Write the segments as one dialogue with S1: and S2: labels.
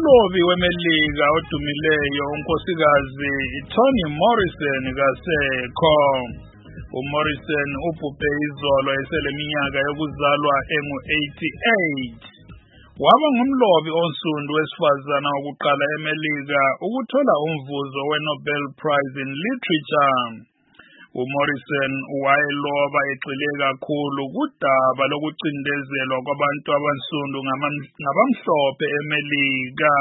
S1: Umlobi weMelika odumileyo unkosikazi Toni Morrison kasekho. uMorrison ubhubhe izolo eseleminyaka yokuzalwa engu-88. Waba ngumlobi onsundu wesifazana wokuqala eMelika ukuthola umvuzo weNobel Prize in Literature. uMorrison wayeloba egxile kakhulu kudaba lokucindezelwa kwabantu abansundu ngabamhlophe eMelika.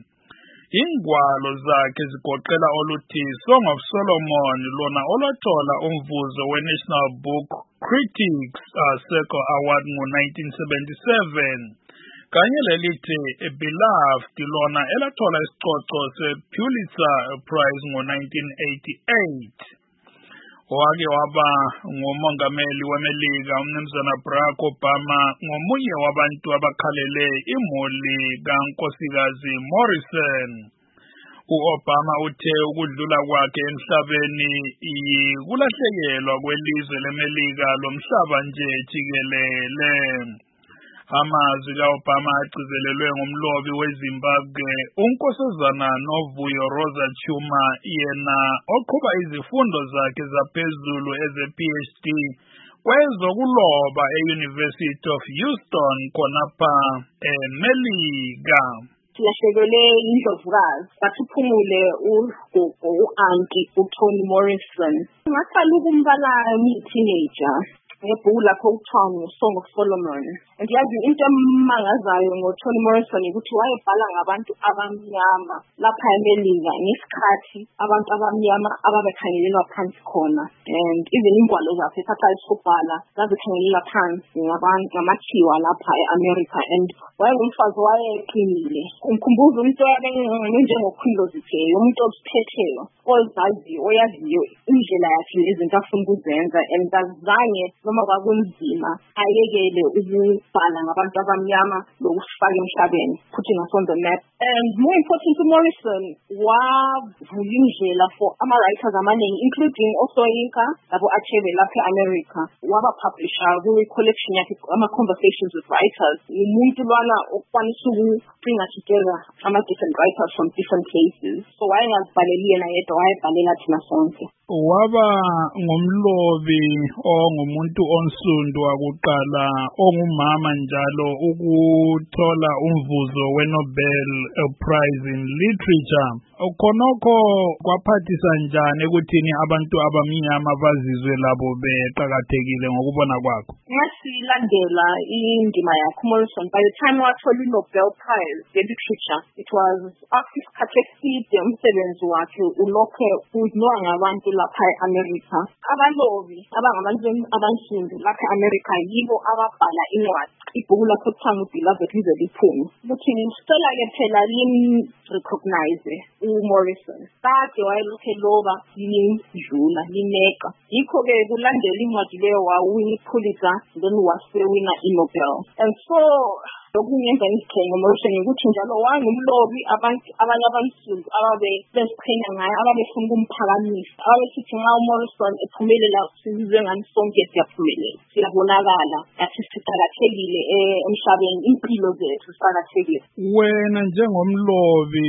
S1: Ingwalo zakhe zigoqela oluthi Song of Solomon, lona olwathola umvuzo weNational Book Critics Circle Award ngo-1977, kanye lelithi Beloved, lona elathola isicoco sePulitzer Prize ngo-1988. Wake waba ngumongameli weMelika uMnumzana Barack Obama ngomunye wabantu abakhalele imuli kankosikazi Morrison. uObama uthe ukudlula kwakhe emhlabeni yikulahlekelwa kwelizwe leMelika lomhlaba nje jikelele. Amazwi kaObama agcizelelwe ngumlobi weZimbabwe unkosazana Novuyo Rosa Chuma, yena oqhuba izifundo zakhe zaphezulu eze-PhD kwezokuloba e-University of Houston khonapha eMelika.
S2: Silahlekelwe indlovukazi bathuphumule ugogo u-anti uToni Morrison. Ngaqala ukumbala ngiyi-teenager ngebhuku lakho okuthiwa Song of Solomon. And yazi into emangazayo ngoToni Morrison ukuthi wayebhala ngabantu abamnyama lapha eMelika ngesikhathi abantu abamnyama ababekhangelelwa phansi khona. And even ingwalo zakhe eqala ukubhala zazikhangelelwa phansi ngamakhiwa lapha eAmerica. And wayengumfazi wayeqinile. Umkhumbuzo umuntu njengokhulozithe, umuntu osiphetheyo, oyaziyo indlela yakhe izinto afuna ukuzenza, and kazange noma kwakunzima ayekele ukubhala ngabantu abamnyama lokusifaka emhlabeni, putting us on the map. And more important to Morrison, wavula indlela for ama-writers amaningi, including Osoyinka labo Achebe lapha e-America. Waba-publisher kwi-collection yakhe ama-conversations with writers. Umuntu lwana okwanisa ukubringa together ama-different writers from different places. So wayengazibhaleli yena yedwa, wayebhalela thina sonke.
S1: Waba ngumlobi ongumuntu onsundu wakuqala ongumama njalo ukuthola umvuzo weNobel Prize in Literature. Khonokho kwaphathisa njani ekuthini abantu abamnyama bazizwe labo beqhakathekile ngokubona kwakho?
S2: Ngasilandela indima yakhe Morrison. By the time wathola iNobel Prize in Literature, it was after isikhathi eside umsebenzi wakhe ulokhe uziwa ngabantu lapha e-America. Abalobi abangabantu abansundu lapha e-America yibo ababhala incwadi. Ibhuku lakho kuthiwa Beloved lize liphume. Ukuthi sicela-ke phela lim-recognize uMorrison. Kade wayelokhe loba limdlula, limeqa. Yikho-ke kulandela incwadi leyo wawina iPulitzer, then wasewina iNobel. And so lokungenza ngizikhenga Morrison ukuthi njalo wangumlobi abanye abansundu ababeziqhenya ngaye, ababefuna ukumphakamisa, ababesithi nxa uMorrison ephumelela sizwe ngani sonke siyaphumelela, siyabonakala, yathi siqakathekile emhlabeni, impilo zethu ziqakathekile.
S1: Wena njengomlobi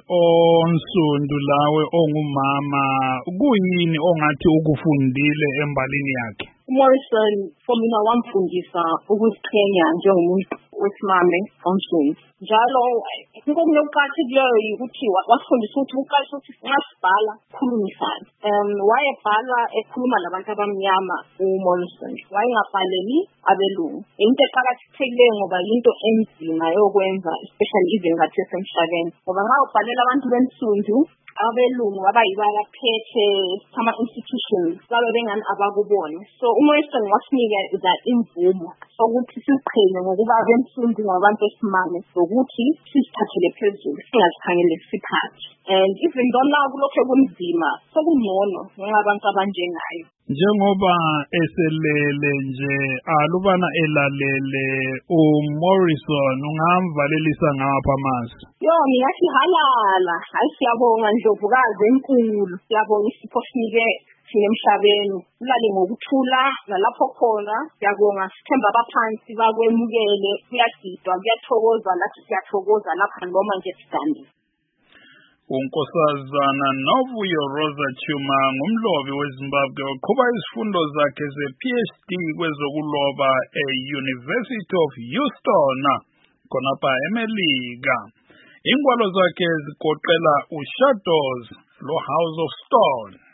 S1: onsundu lawe ongumama, kuyini ongathi ukufundile embalini yakhe?
S2: uMorrison for mina wamfundisa ukuziqhenya njengomuntu wesimame onsundu. Njalo okunye okuqakathekileyo yikuthi wasifundisa ukuthi uqalisha ukuthi ngasibhala khulumisana. Wayebhala ekhuluma labantu abamnyama uMorrison. Wayengabhaleli abelungu. Into eqakathekileyo ngoba into enzima yokwenza, especially izinkathi esemhlabeni. Ngoba nxa ubhalela abantu bensundu, abelungu abayibaphethe ama-institutions babe bengani abakubona. So uMorrison wasinikeza imvumo sokuthi siziqhenye ngokuba bensundu ngabantu besimame, nokuthi sizithathele phezulu, singazikhangele siphansi. And even though now kulokho kunzima, sokungcono ngabantu abanjengayo.
S1: Njengoba eselele nje alubana elalele uMorrison, ungamvalelisa ngapha amazwi?
S2: Ngiyathi halala, hayi siyabonga ndlovukazi enkulu, siyabonga isipho thina emhlabeni ulale ngokuthula nalapho khona siyabonga sithemba abaphansi bakwemukele kuyagidwa kuyathokozwa lathi siyathokoza lapha noma nje sidambile.
S1: uNkosazana Novuyo Rosa Chuma ngumlobi weZimbabwe oqhuba izifundo zakhe ze-PhD kwezokuloba e-University of Houston khonapha eMelika. Ingwalo zakhe zigoqela uShadows lo House of Stone.